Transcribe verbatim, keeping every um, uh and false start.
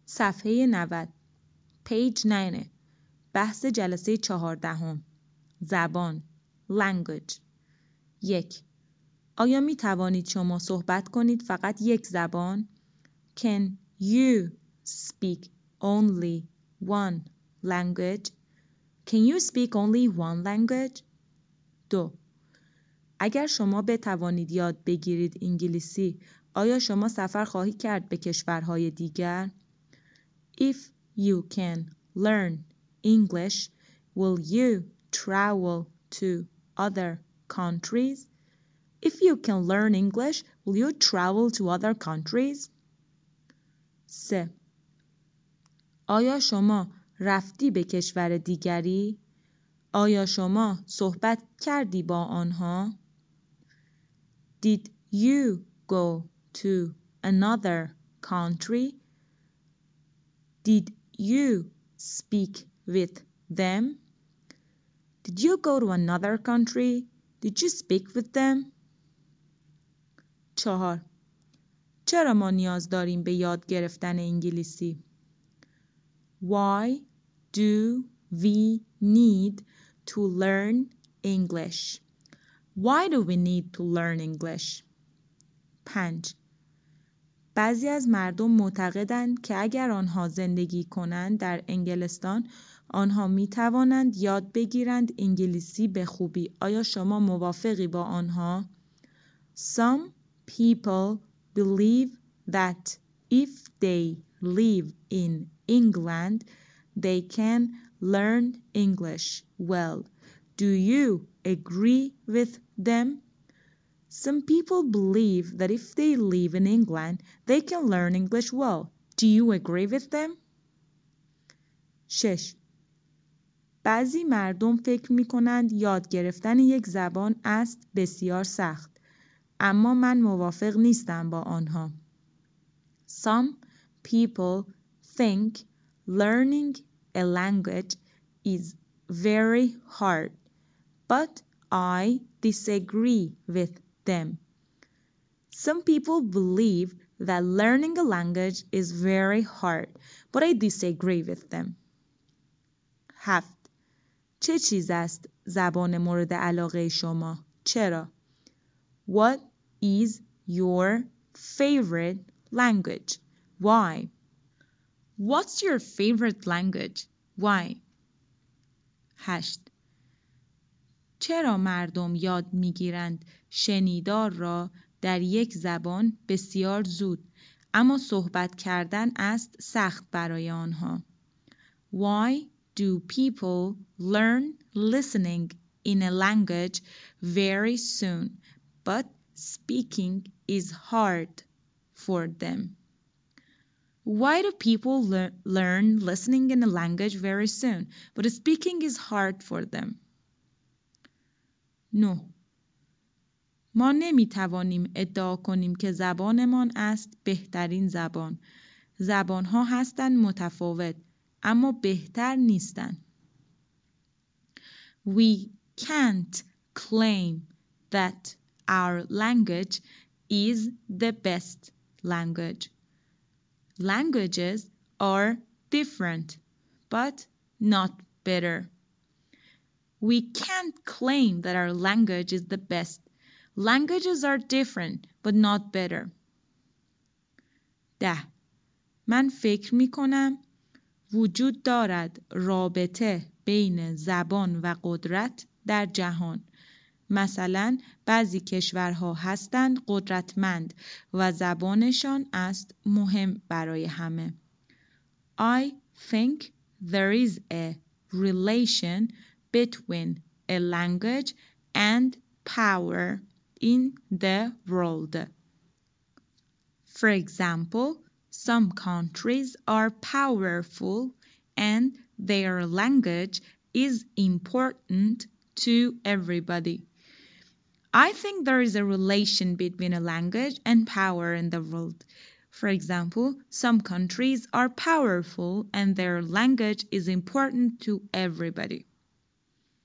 صفحه نود پیج نه بحث جلسه چهاردهم زبان language یک آیا می توانید شما صحبت کنید فقط یک زبان؟ Can you speak only one language? Can you speak only one language? دو اگر شما بتوانید یاد بگیرید انگلیسی آیا شما سفر خواهید کرد به کشورهای دیگر؟ If you can learn English, will you travel to other countries? If you can learn English, will you travel to other countries? سه آیا شما رفتی به کشور دیگری؟ آیا شما صحبت کردی با آنها؟ Did you go to another country? Did you speak with them? Did you go to another country? Did you speak with them? چهار چرا ما نیاز داریم به یاد گرفتن انگلیسی؟ Why do we need to learn English? Why do we need to learn English? پنج بعضی از مردم معتقدند که اگر آنها زندگی کنند در انگلستان آنها می توانند یاد بگیرند انگلیسی به خوبی. آیا شما موافقی با آنها؟ Some people believe that if they live in England they can learn English well. Do you agree with them? Some people believe that if they live in England, they can learn English well. Do you agree with them? شش بعضی مردم فکر می کنند یاد گرفتن یک زبان است بسیار سخت. اما من موافق نیستم با آنها. Some people think learning a language is very hard, but I disagree with them. Some people believe that learning a language is very hard, but I disagree with them. هفت چه چیز است زبان مورد علاقه شما؟ چرا؟ What is your favorite language? Why? What's your favorite language? Why? هشت چرا مردم یاد میگیرند شنیدار را در یک زبان بسیار زود اما صحبت کردن است سخت برای آنها؟ Why do people learn listening in a language very soon, but speaking is hard for them? Why do people lear- learn listening in a language very soon, but speaking is hard for them? نه ما نمی توانیم ادعا کنیم که زبانمان است بهترین زبان. زبانها هستند متفاوت اما بهتر نیستند. We can't claim that our language is the best language. Languages are different, but not better. We can't claim that our language is the best. Languages are different, but not better. ده. من فکر می کنم وجود دارد رابطه بین زبان و قدرت در جهان. مثلا بعضی کشورها هستند قدرتمند و زبانشان است مهم برای همه. I think there is a relation between a language and power in the world. For example, some countries are powerful and their language is important to everybody. I think there is a relation between a language and power in the world. For example, some countries are powerful and their language is important to everybody.